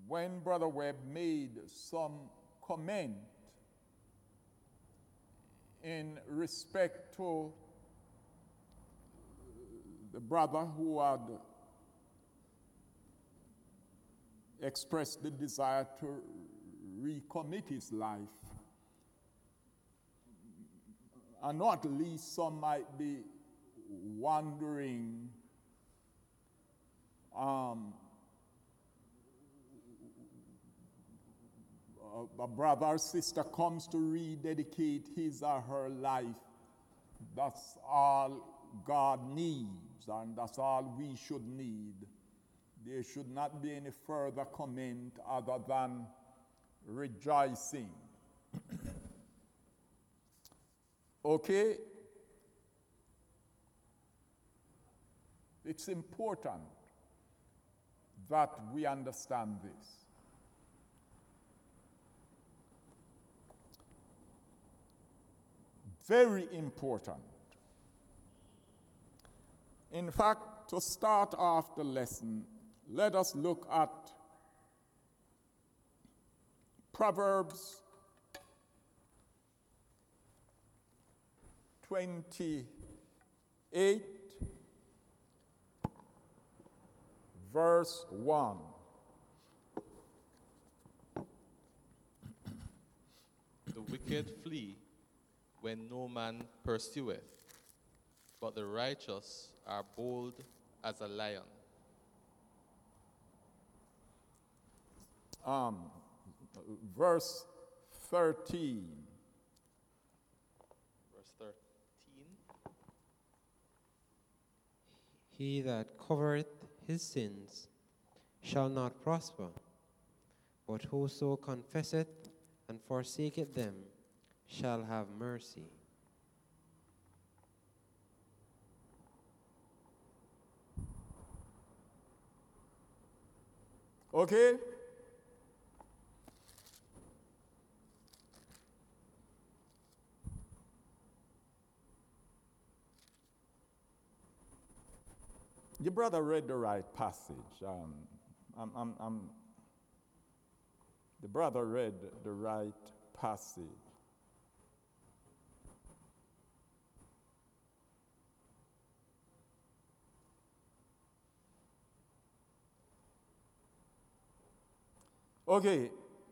when Brother Webb made some comment in respect to the brother who had expressed the desire to recommit his life, and not least some might be wondering a brother or sister comes to rededicate his or her life. That's all God needs, and that's all we should need. There should not be any further comment other than rejoicing. Okay? It's important that we understand this. Very important. In fact, to start off the lesson, let us look at Proverbs 28, verse 1. The wicked flee when no man pursueth, but the righteous are bold as a lion. Verse 13. Verse 13. He that covereth his sins shall not prosper, but whoso confesseth and forsaketh them shall have mercy. Okay? Your brother read the right passage. The brother read the right passage. Okay.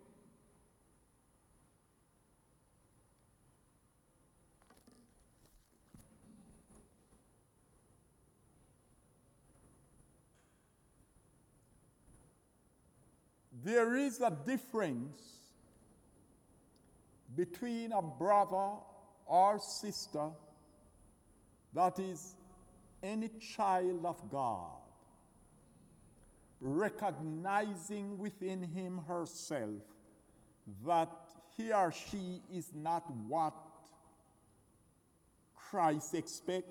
There is a difference between a brother or sister that is any child of God recognizing within him herself that he or she is not what Christ expects,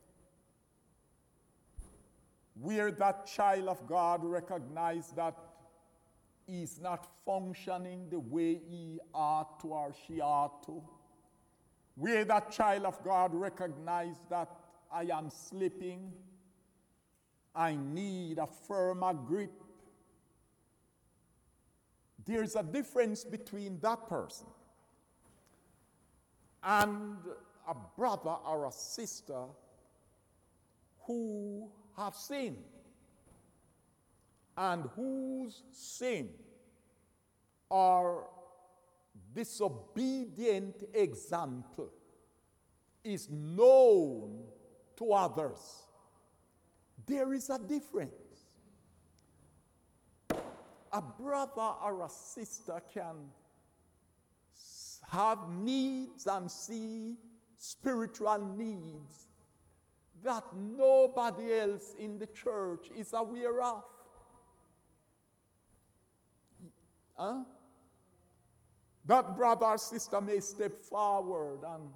where that child of God recognizes that he is not functioning the way he ought to or she ought to, where that child of God recognizes that I am slipping, I need a firmer grip. There's a difference between that person and a brother or a sister who have sinned and whose sin or disobedient example is known to others. There is a difference. A brother or a sister can have needs and see spiritual needs that nobody else in the church is aware of. That brother or sister may step forward and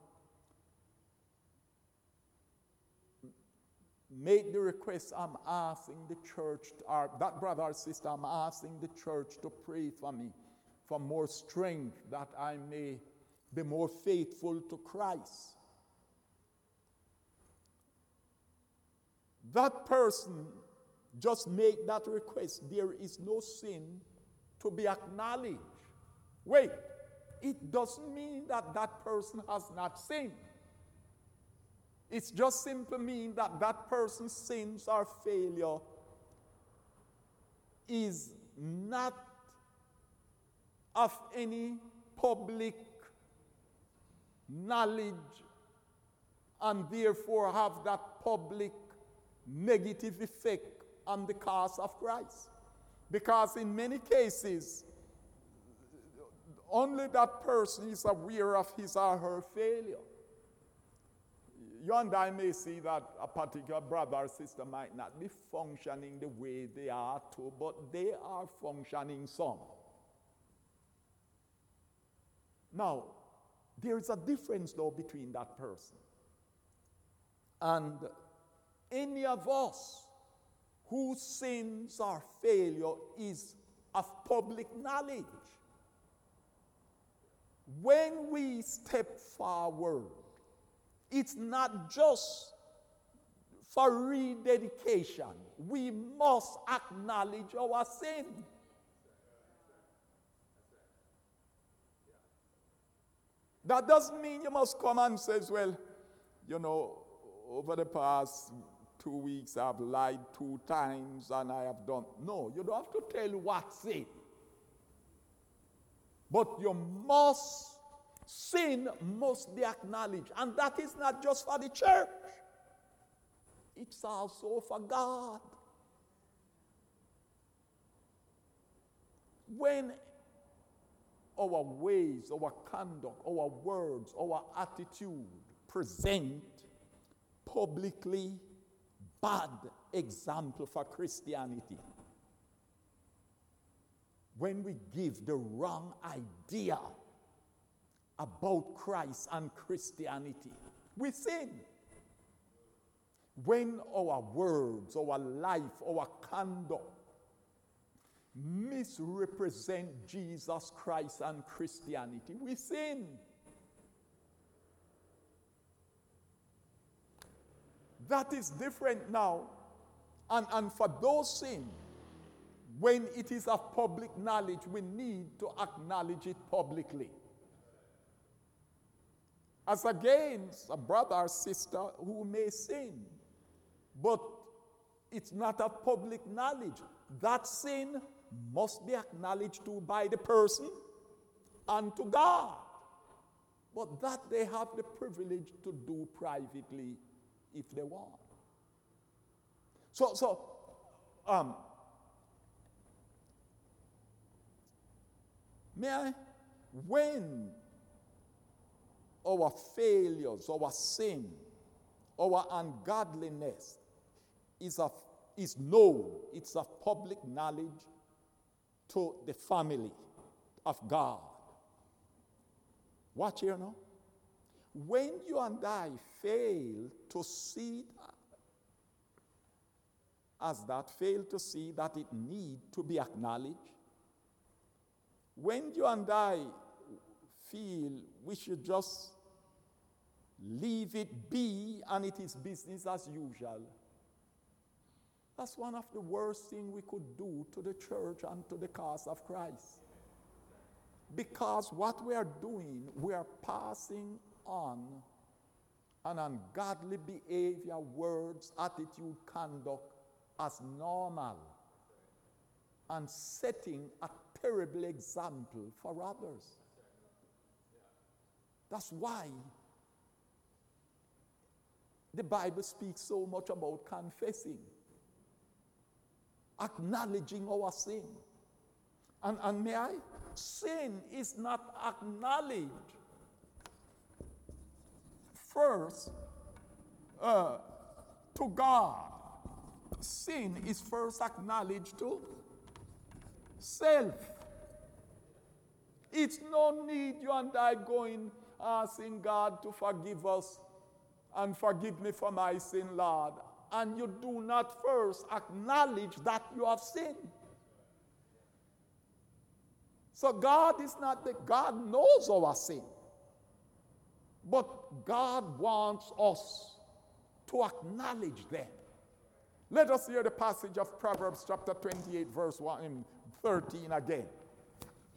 make the request, I'm asking the church, or that brother or sister, I'm asking the church to pray for me for more strength that I may be more faithful to Christ. That person just make that request. There is no sin to be acknowledged. Wait, it doesn't mean that that person has not sinned. It just simply means that that person's sins or failure is not of any public knowledge and therefore have that public negative effect on the cause of Christ. Because in many cases, only that person is aware of his or her failure. You and I may see that a particular brother or sister might not be functioning the way they are to, but they are functioning some. Now, there is a difference though between that person and any of us whose sins or failure is of public knowledge. When we step forward, it's not just for rededication. We must acknowledge our sin. That doesn't mean you must come and say, well, you know, over the past 2 weeks I've lied 2 times and I have done. No, you don't have to tell what sin. But sin must be acknowledged. And that is not just for the church. It's also for God. When our ways, our conduct, our words, our attitude present publicly bad example for Christianity, when we give the wrong idea about Christ and Christianity, we sin. When our words, our life, our conduct misrepresent Jesus Christ and Christianity, we sin. That is different now. And for those sins, when it is of public knowledge, we need to acknowledge it publicly. As against a brother or sister who may sin, but it's not of public knowledge. That sin must be acknowledged to by the person and to God. But that they have the privilege to do privately if they want. When our failures, our sin, our ungodliness is known, it's of public knowledge to the family of God. Watch here now. When you and I fail to see that it need to be acknowledged, when you and I feel we should just leave it be and it is business as usual, that's one of the worst things we could do to the church and to the cause of Christ. Because what we are doing, we are passing on an ungodly behavior, words, attitude, conduct as normal and setting a terrible example for others. That's why the Bible speaks so much about confessing, acknowledging our sin. And may I? Sin is not acknowledged first to God. Sin is first acknowledged to self. It's no need you and I going asking God to forgive us and forgive me for my sin, Lord. And you do not first acknowledge that you have sinned. So God knows our sin. But God wants us to acknowledge them. Let us hear the passage of Proverbs chapter 28, verse 1 and 13 again.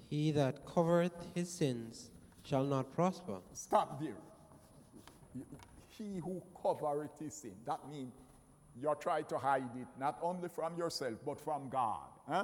He that covereth his sins shall not prosper. Stop there. He who covereth his sin. That means you're trying to hide it not only from yourself, but from God. Huh?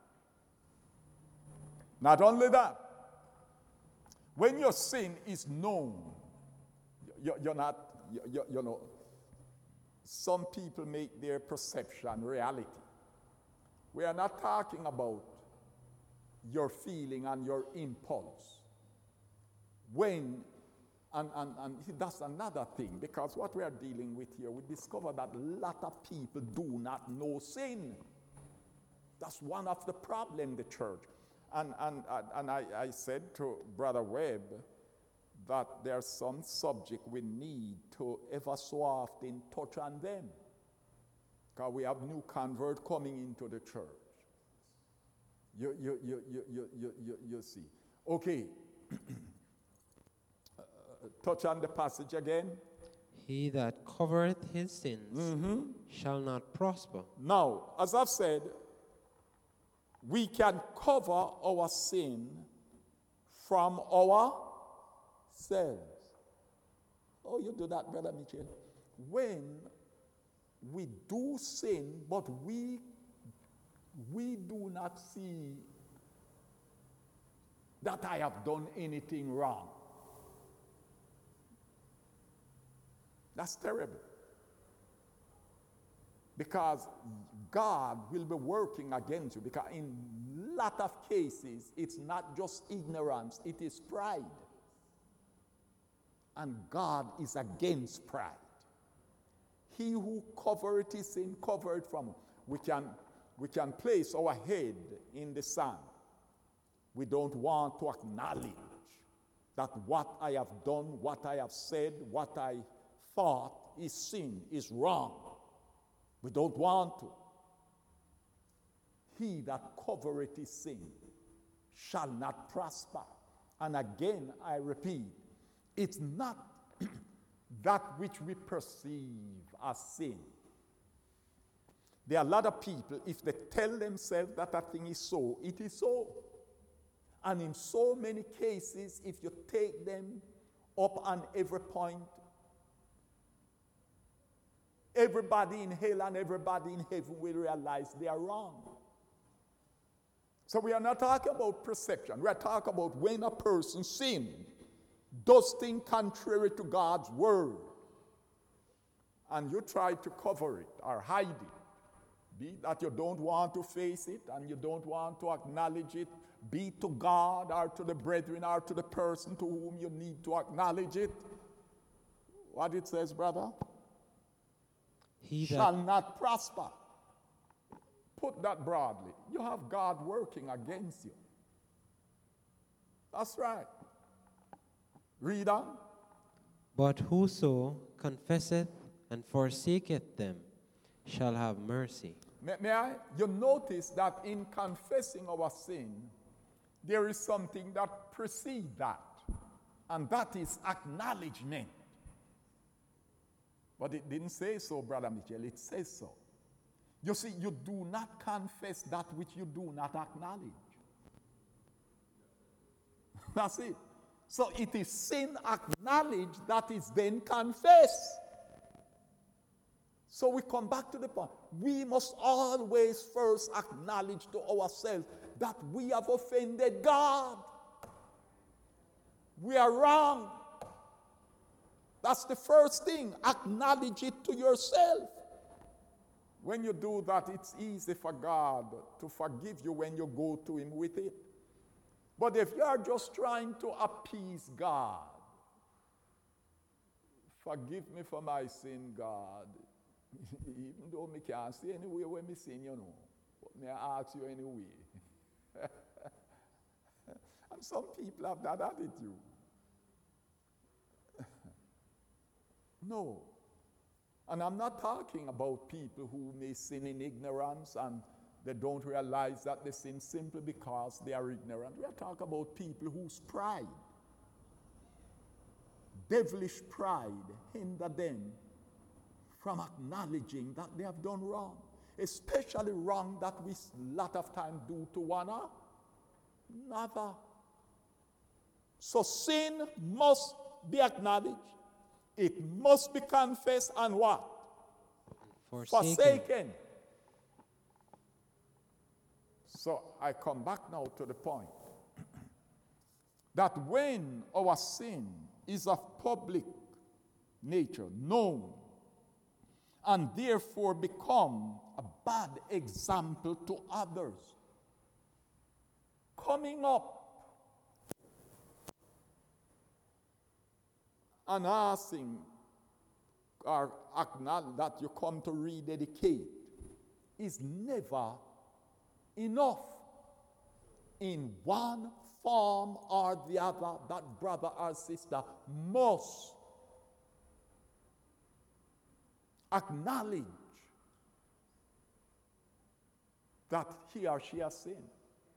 Not only that. When your sin is known, you're not, you know, some people make their perception reality. We are not talking about your feeling and your impulse. And that's another thing, because what we are dealing with here, we discover that a lot of people do not know sin. That's one of the problems in the church. And I said to Brother Webb that there's some subject we need to ever so often touch on them, because we have new convert coming into the church. You see. Okay. Touch on the passage again. He that covereth his sins shall not prosper. Now, as I've said, we can cover our sin from ourselves. Oh, you do that, Brother Mitchell. When we do sin, but we do not see that I have done anything wrong. That's terrible. Because God will be working against you. Because in a lot of cases, it's not just ignorance, it is pride. And God is against pride. He who covereth his sin, covereth from him. We can place our head in the sand. We don't want to acknowledge that what I have done, what I have said, what I thought is sin, is wrong. We don't want to. He that covereth his sin shall not prosper. And again, I repeat, it's not that which we perceive as sin. There are a lot of people, if they tell themselves that a thing is so, it is so. And in so many cases, if you take them up on every point, everybody in hell and everybody in heaven will realize they are wrong. So we are not talking about perception. We are talking about when a person sins, does things contrary to God's word, and you try to cover it or hide it. Be it that you don't want to face it and you don't want to acknowledge it, be it to God or to the brethren or to the person to whom you need to acknowledge it. What it says, brother? He shall not prosper. Put that broadly. You have God working against you. That's right. Read on. But whoso confesseth and forsaketh them shall have mercy. May I? You notice that in confessing our sin, there is something that precedes that, and that is acknowledgement. But it didn't say so, Brother Mitchell. It says so. You see, you do not confess that which you do not acknowledge. That's it. So it is sin acknowledged that is then confessed. So we come back to the point. We must always first acknowledge to ourselves that we have offended God. We are wrong. That's the first thing. Acknowledge it to yourself. When you do that, it's easy for God to forgive you when you go to him with it. But if you are just trying to appease God, forgive me for my sin, God. Even though I can't see any way when I sin, you know. But may I ask you anyway? And some people have that attitude. No. And I'm not talking about people who may sin in ignorance and they don't realize that they sin simply because they are ignorant. We are talking about people whose pride, devilish pride, hinder them from acknowledging that they have done wrong. Especially wrong that we a lot of time do to one Never. So sin must be acknowledged. It must be confessed and what? Forsaken. So I come back now to the point that when our sin is of public nature, known, and therefore become a bad example to others, coming up and asking or acknowledge that you come to rededicate is never enough. In one form or the other, that brother or sister must acknowledge that he or she has sinned.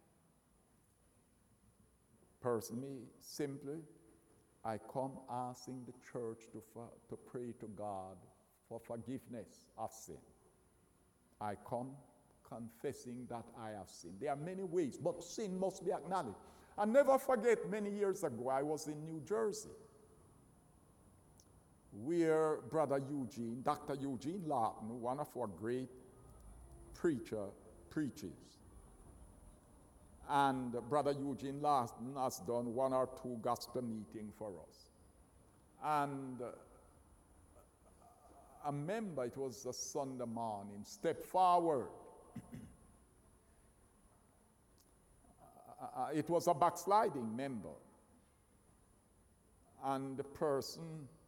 Personally, simply, I come asking the church to pray to God for forgiveness of sin. I come confessing that I have sinned. There are many ways, but sin must be acknowledged. I never forget, many years ago, I was in New Jersey, where Brother Eugene, Dr. Eugene Lawton, one of our great preachers. And Brother Eugene Lawton has done one or two gospel meetings for us. And a member, it was a Sunday morning, stepped forward. It was a backsliding member. And the person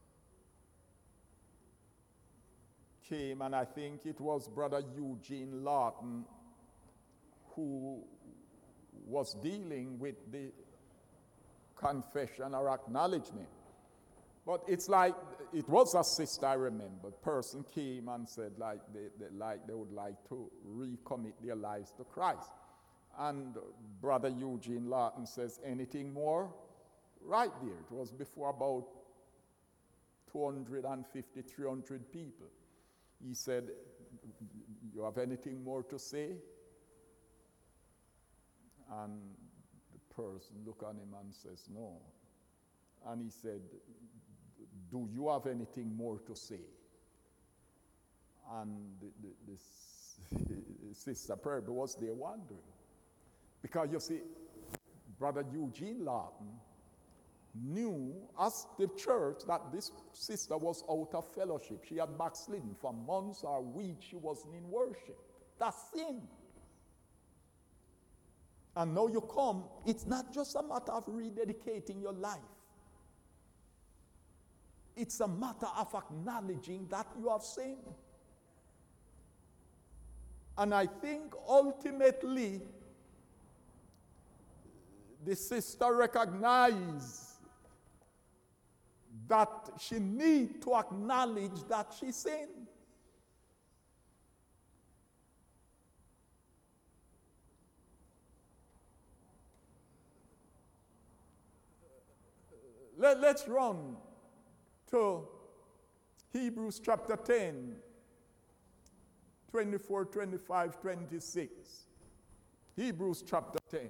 came, and I think it was Brother Eugene Lawton who was dealing with the confession or acknowledgement. But it's like, it was a sister, I remember. Person came and said they would like to recommit their lives to Christ. And Brother Eugene Lawton says, anything more? Right there. It was before about 250, 300 people. He said, you have anything more to say? And the person looked at him and says, no. And he said, do you have anything more to say? And the sister probably was there wondering. Because you see, Brother Eugene Lawton knew as the church that this sister was out of fellowship. She had backslidden. For months or weeks she wasn't in worship. That's sin. And now you come, it's not just a matter of rededicating your life. It's a matter of acknowledging that you have sinned. And I think ultimately, the sister recognized that she needs to acknowledge that she sinned. Let's run to Hebrews chapter 10, 24, 25, 26. Hebrews chapter 10.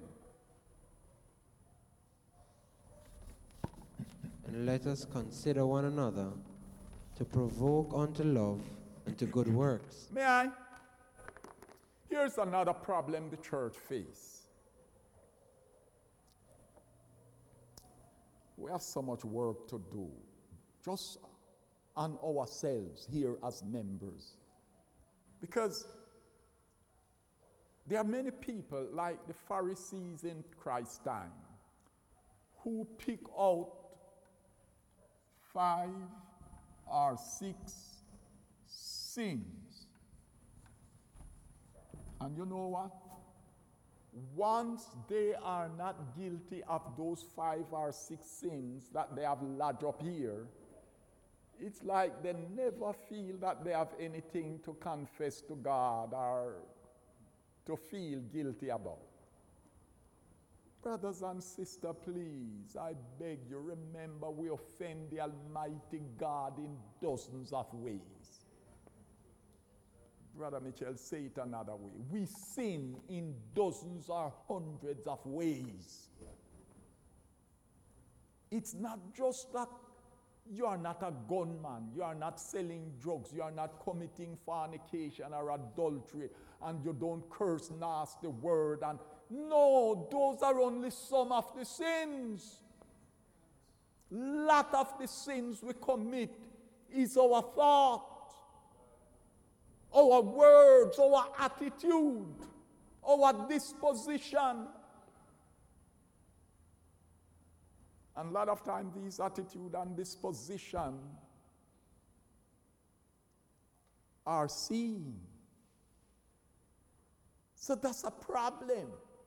And let us consider one another to provoke unto love and to good works. May I? Here's another problem the church faces. We have so much work to do just on ourselves here as members. Because there are many people like the Pharisees in Christ's time who pick out 5 or 6 sins. And you know what? Once they are not guilty of those 5 or 6 sins that they have lodged up here, it's like they never feel that they have anything to confess to God or to feel guilty about. Brothers and sisters, please, I beg you, remember we offend the Almighty God in dozens of ways. Brother Mitchell, say it another way. We sin in dozens or hundreds of ways. It's not just that you are not a gunman, you are not selling drugs, you are not committing fornication or adultery, and you don't curse nasty word. And no, those are only some of the sins. Lot of the sins we commit is our thought, our words, our attitude, our disposition. And a lot of times these attitude and disposition are seen. So that's a problem.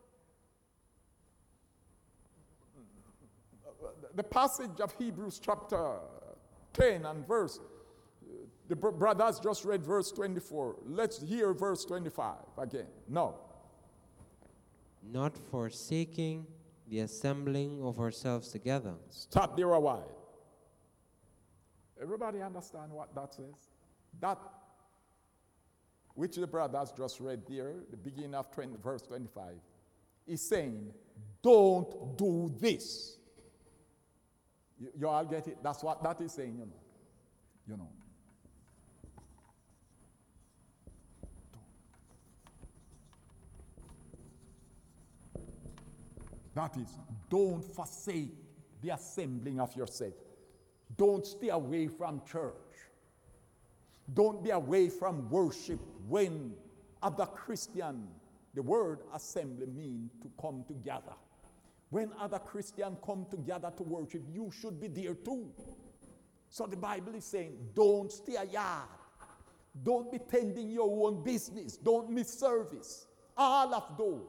The passage of Hebrews chapter 10 and verse, the brothers just read verse 24. Let's hear verse 25 again. No. Not forsaking the assembling of ourselves together. Stop there a while. Everybody understand what that says? That which the brothers just read there, the beginning of verse 25, is saying, don't do this. You all get it? That's what that is saying, you know. That is, don't forsake the assembling of yourself. Don't stay away from church. Don't be away from worship when other Christian, the word assembly means to come together. When other Christians come together to worship, you should be there too. So the Bible is saying, don't stay a yard. Don't be tending your own business. Don't miss service. All of those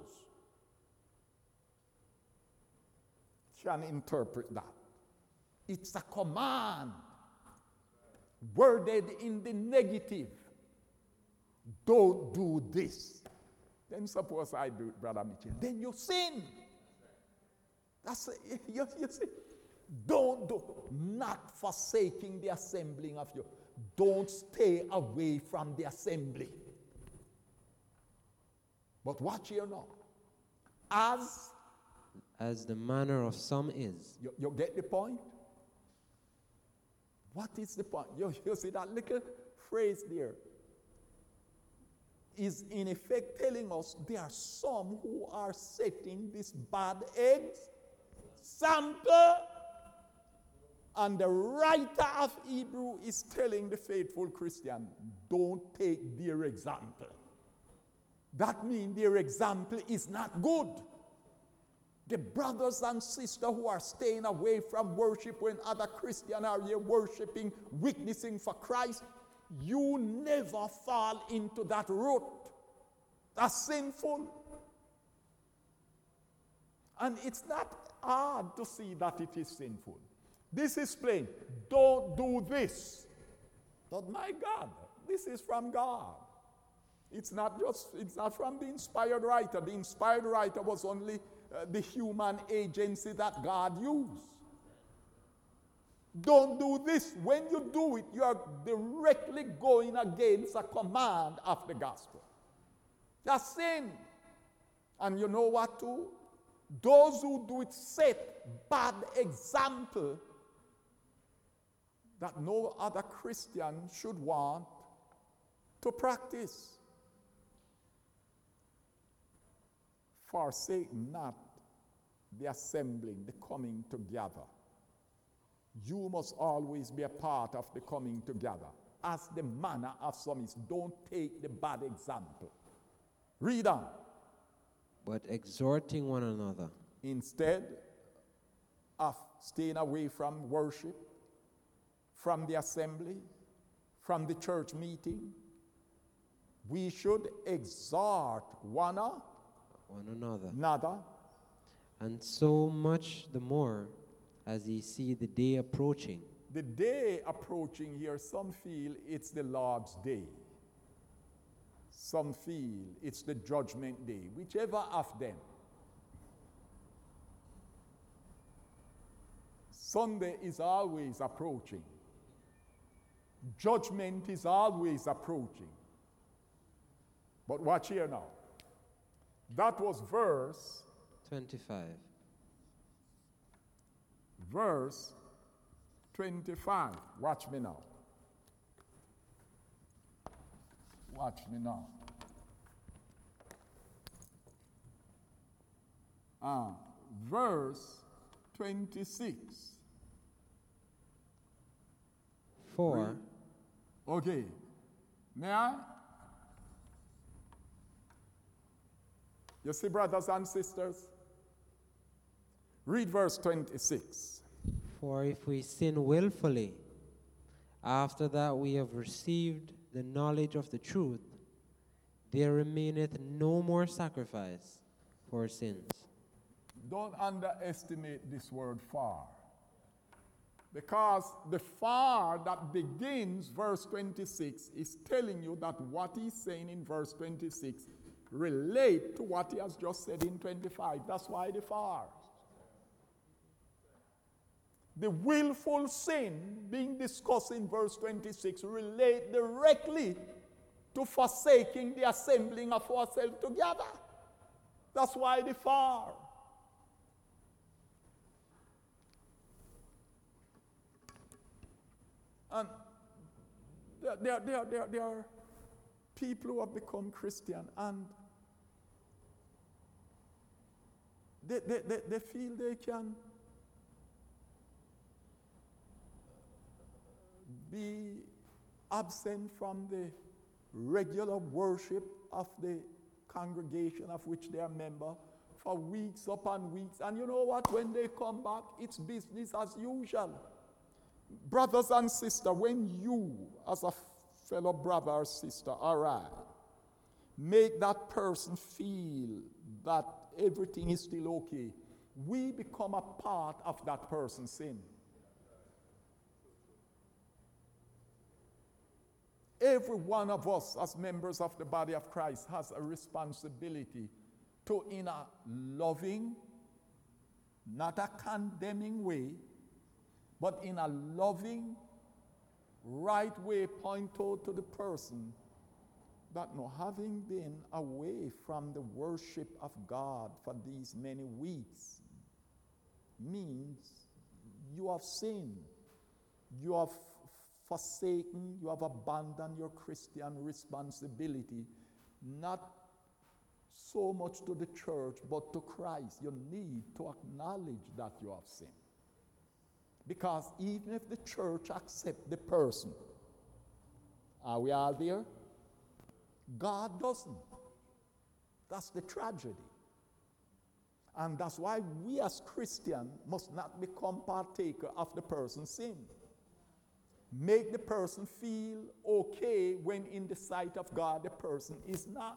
can interpret that. It's a command worded in the negative. Don't do this. Then suppose I do it, Brother Mitchell. Then you sin. That's you see. Don't do, not forsaking the assembling of you. Don't stay away from the assembly. But watch here now. As the manner of some is. You get the point? What is the point? You see that little phrase there is in effect telling us there are some who are setting this bad example. And the writer of Hebrew is telling the faithful Christian, don't take their example. That means their example is not good. The brothers and sisters who are staying away from worship when other Christians are here worshiping, witnessing for Christ, you never fall into that rut. That's sinful. And it's not hard to see that it is sinful. This is plain. Don't do this. But my God, this is from God. It's not from the inspired writer. The inspired writer was only the human agency that God used. Don't do this. When you do it, you are directly going against a command of the gospel. That's sin. And you know what too? Those who do it set bad example that no other Christian should want to practice. Forsake not the assembling, the coming together. You must always be a part of the coming together. As the manner of some is, don't take the bad example. Read on. But exhorting one another. Instead of staying away from worship, from the assembly, from the church meeting, we should exhort one another. And so much the more as ye see the day approaching. The day approaching here, some feel it's the Lord's day. Some feel it's the judgment day, whichever of them. Sunday is always approaching. Judgment is always approaching. But watch here now. That was verse 25. Verse 25. Watch me now. Watch me now. Verse 26. 4. Okay. May I? You see, brothers and sisters? Read verse 26. For if we sin willfully, after that we have received the knowledge of the truth, there remaineth no more sacrifice for sins. Don't underestimate this word far. Because the far that begins verse 26 is telling you that what he's saying in verse 26 relate to what he has just said in 25. That's why the far. The willful sin being discussed in verse 26 relate directly to forsaking the assembling of ourselves together. That's why the far. And there are people who have become Christian and they feel they can be absent from the regular worship of the congregation of which they are member for weeks upon weeks. And you know what? When they come back, it's business as usual. Brothers and sisters, when you, as a fellow brother or sister, arrive, make that person feel that everything is still okay, we become a part of that person's sin. Every one of us, as members of the body of Christ, has a responsibility to, in a loving, not a condemning way, but in a loving, right way, point out to the person that, no, having been away from the worship of God for these many weeks means you have sinned. You have forsaken, you have abandoned your Christian responsibility, not so much to the church, but to Christ. You need to acknowledge that you have sinned. Because even if the church accepts the person, are we all there? God doesn't. That's the tragedy. And that's why we as Christians must not become partaker of the person's sin. Make the person feel okay when in the sight of God the person is not.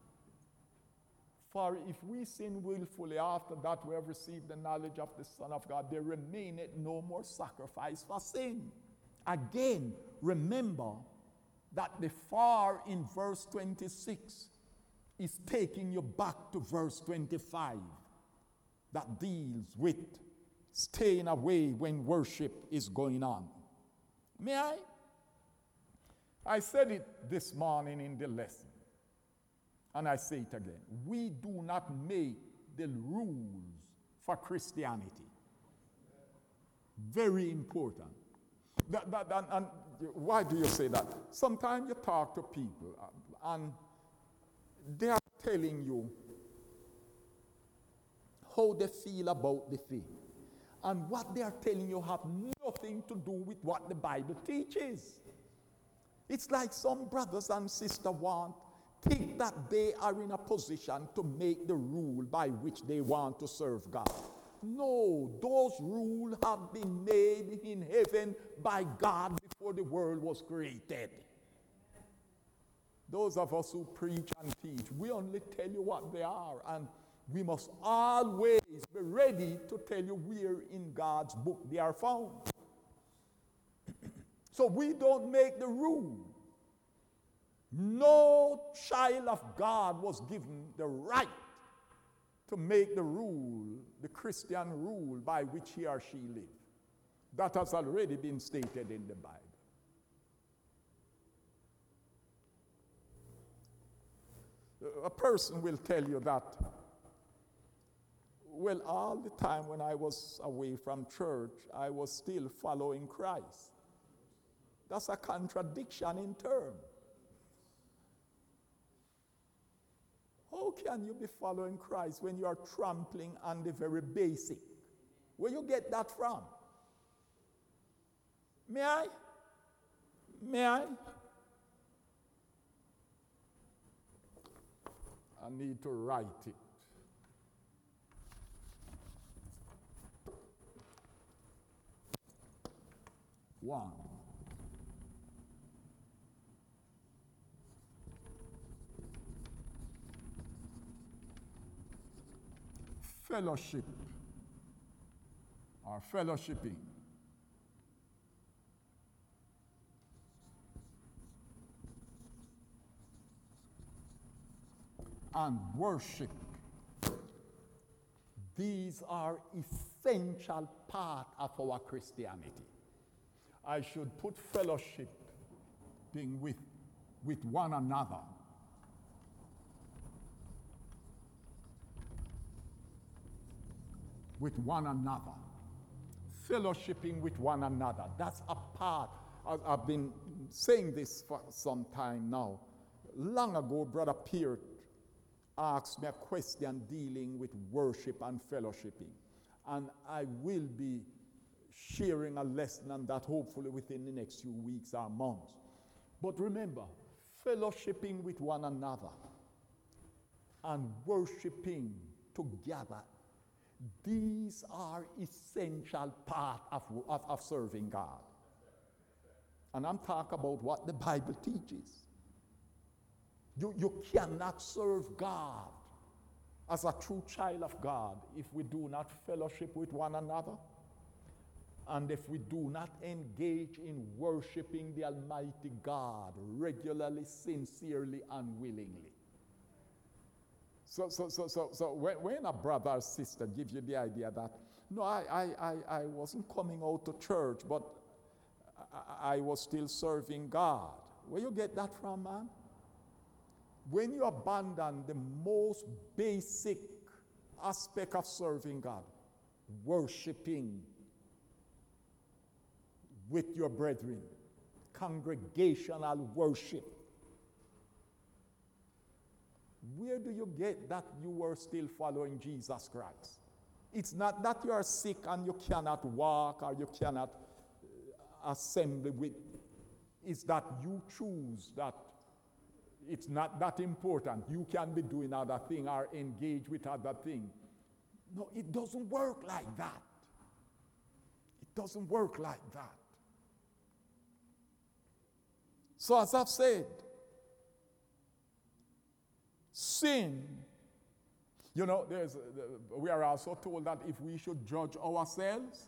For if we sin willfully, after that we have received the knowledge of the Son of God, there remaineth no more sacrifice for sin. Again, remember that the far in verse 26 is taking you back to verse 25 that deals with staying away when worship is going on. May I? I said it this morning in the lesson. And I say it again. We do not make the rules for Christianity. Very important. And why do you say that? Sometimes you talk to people and they are telling you how they feel about the thing. And what they are telling you have nothing to do with what the Bible teaches. It's like some brothers and sisters think that they are in a position to make the rule by which they want to serve God. No, those rules have been made in heaven by God before the world was created. Those of us who preach and teach, we only tell you what they are, and we must always be ready to tell you where in God's book they are found. So we don't make the rule. No child of God was given the right to make the rule, the Christian rule by which he or she lived. That has already been stated in the Bible. A person will tell you that, well, all the time when I was away from church, I was still following Christ. That's a contradiction in terms. How can you be following Christ when you are trampling on the very basic? Where you get that from? May I? May I? I need to write it. One. Fellowship or fellowshipping. And worship. These are essential part of our Christianity. I should put fellowship being with one another. With one another. Fellowshipping with one another. That's a part. I've been saying this for some time now. Long ago, Brother Peart asked me a question dealing with worship and fellowshipping. And I will be sharing a lesson on that hopefully within the next few weeks or months. But remember, fellowshipping with one another and worshiping together, these are essential part of serving God. And I'm talking about what the Bible teaches. You cannot serve God as a true child of God if we do not fellowship with one another and if we do not engage in worshiping the Almighty God regularly, sincerely, and willingly. So when a brother or sister gives you the idea that, no, I wasn't coming out to church, but I was still serving God. Where you get that from, man? When you abandon the most basic aspect of serving God, worshiping with your brethren, congregational worship, where do you get that you are still following Jesus Christ? It's not that you are sick and you cannot walk or you cannot assemble with. It's that you choose that it's not that important. You can be doing other things or engage with other things. No, it doesn't work like that. It doesn't work like that. So as I've said, sin, you know, we are also told that if we should judge ourselves,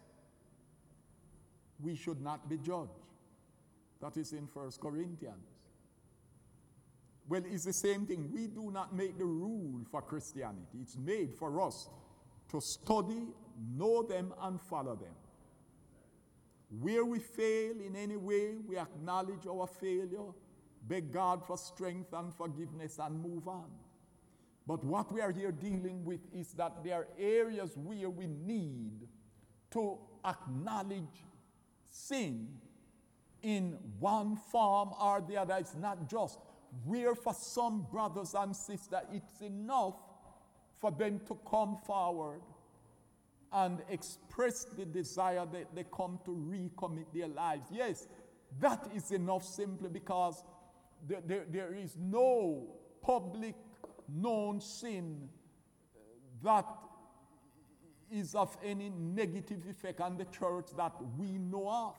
we should not be judged. That is in 1 Corinthians. Well, it's the same thing. We do not make the rule for Christianity. It's made for us to study, know them, and follow them. Where we fail in any way, we acknowledge our failure, beg God for strength and forgiveness, and move on. But what we are here dealing with is that there are areas where we need to acknowledge sin in one form or the other. It's not just where for some brothers and sisters it's enough for them to come forward and express the desire that they come to recommit their lives. Yes, that is enough simply because there is no public known sin that is of any negative effect on the church that we know of.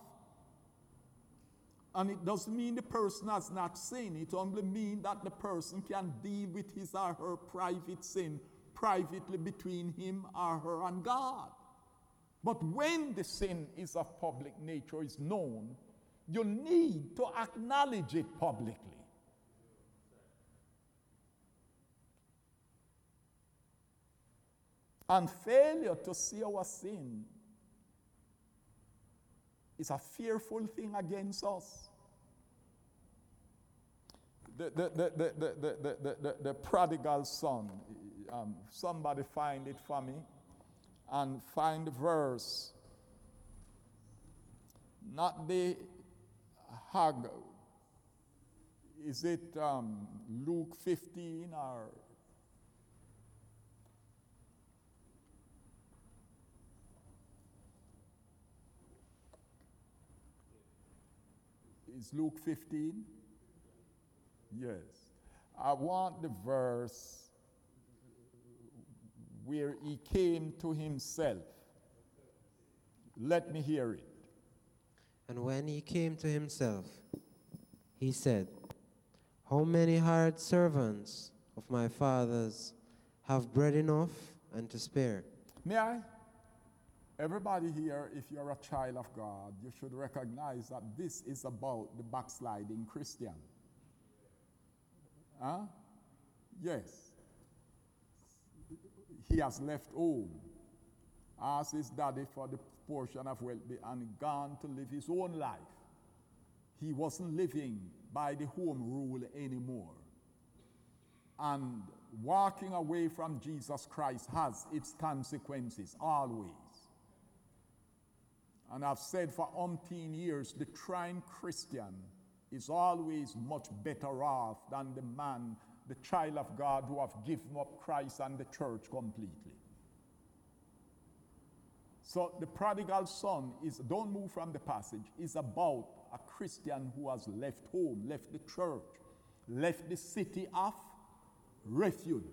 And it doesn't mean the person has not sinned. It only means that the person can deal with his or her private sin privately between him or her and God. But when the sin is of public nature, is known, you need to acknowledge it publicly. And failure to see our sin is a fearful thing against us. the prodigal son. Somebody find it for me and find the verse. Not the Hag. Is it Luke 15 or? Is Luke 15? Yes. I want the verse where he came to himself. Let me hear it. And when he came to himself, he said, "How many hired servants of my father's have bread enough and to spare?" May I? Everybody here, if you're a child of God, you should recognize that this is about the backsliding Christian. Huh? Yes. He has left home, asked his daddy for the portion of wealth, and gone to live his own life. He wasn't living by the home rule anymore. And walking away from Jesus Christ has its consequences, always. And I've said for umpteen years, the trying Christian is always much better off than the man, the child of God who have given up Christ and the church completely. So the prodigal son is, don't move from the passage, is about a Christian who has left home, left the church, left the city of refuge.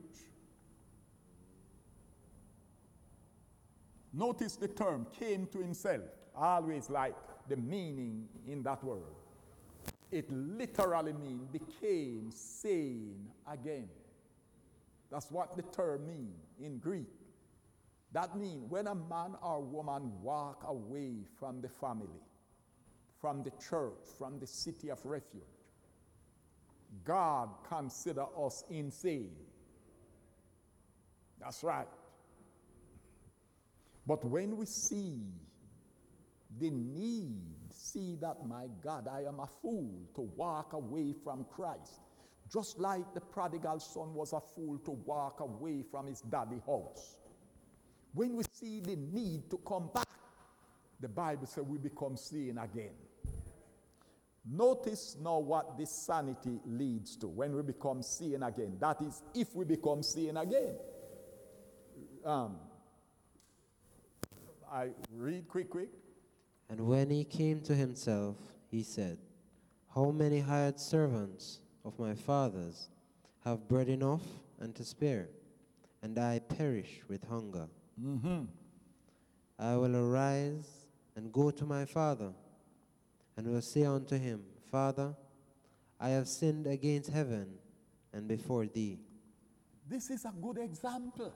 Notice the term, came to himself. I always like the meaning in that word. It literally means became sane again. That's what the term means in Greek. That means when a man or woman walk away from the family, from the church, from the city of refuge, God consider us insane. That's right. But when we see the need, see that, my God, I am a fool to walk away from Christ, just like the prodigal son was a fool to walk away from his daddy's house. When we see the need to come back, the Bible says we become sane again. Notice now what this sanity leads to when we become sane again. That is, if we become sane again. I read quick. And when he came to himself, he said, "How many hired servants of my father's have bread enough and to spare, and I perish with hunger? I will arise and go to my father, and will say unto him, Father, I have sinned against heaven and before thee." This is a good example.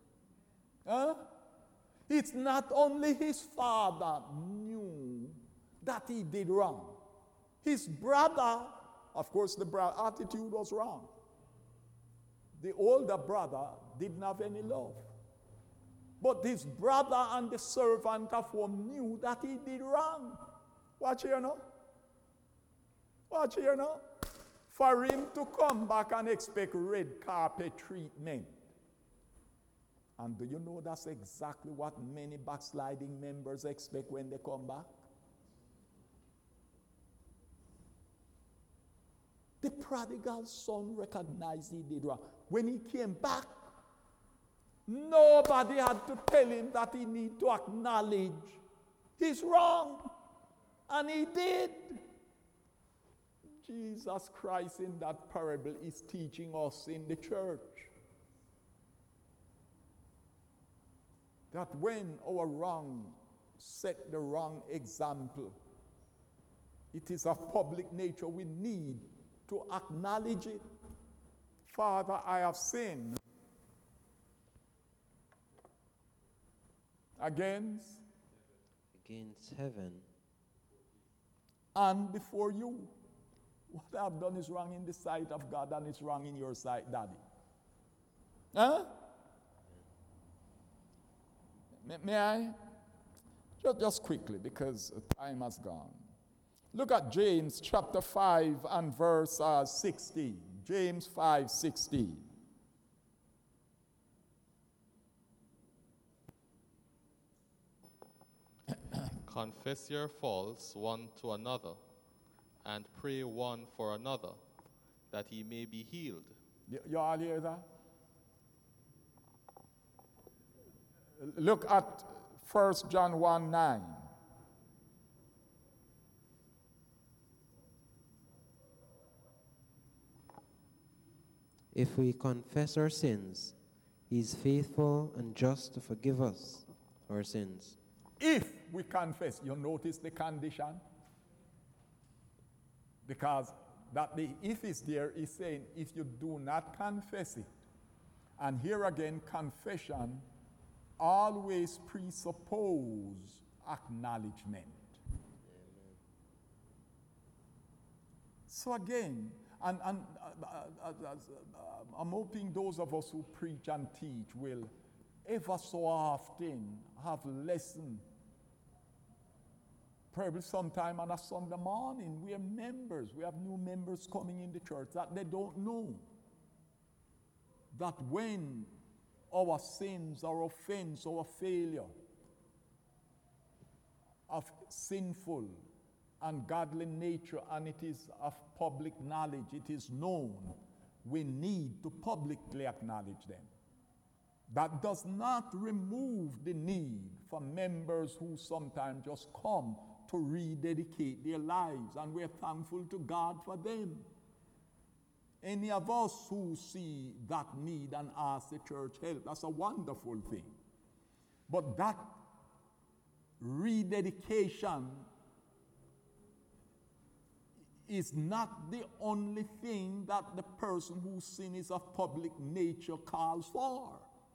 It's not only his father knew that he did wrong. His brother, of course, the brother attitude was wrong. The older brother didn't have any love. But his brother and the servant of home knew that he did wrong. Watch here now. Watch here now. For him to come back and expect red carpet treatment. And do you know that's exactly what many backsliding members expect when they come back? The prodigal son recognized he did wrong. When he came back, nobody had to tell him that he need to acknowledge he's wrong. And he did. Jesus Christ in that parable is teaching us in the church that when our wrong set the wrong example, it is of public nature. We need to acknowledge it. Father, I have sinned against heaven and before you. What I have done is wrong in the sight of God and it's wrong in your sight, Daddy. Huh? May I? Just quickly, because time has gone. Look at James chapter 5 and verse 16. James 5:16. Confess your faults one to another, and pray one for another, that he may be healed. You all hear that? Look at 1 John 1:9. If we confess our sins, he is faithful and just to forgive us our sins. If we confess, you notice the condition? Because that the if is there is saying if you do not confess it. And here again, confession always presuppose acknowledgement. So again, and I'm hoping those of us who preach and teach will ever so often have lesson. Probably sometime on a Sunday morning, we have new members coming in the church that they don't know that when our sins, our offense, our failure of sinful and godly nature, and it is of public knowledge, it is known, we need to publicly acknowledge them. That does not remove the need for members who sometimes just come to rededicate their lives, and we're thankful to God for them. Any of us who see that need and ask the church help, that's a wonderful thing. But that rededication is not the only thing that the person whose sin is of public nature calls for.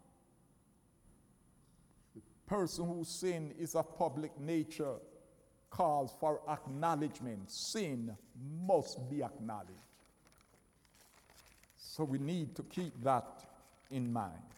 The person whose sin is of public nature calls for acknowledgement. Sin must be acknowledged. So we need to keep that in mind.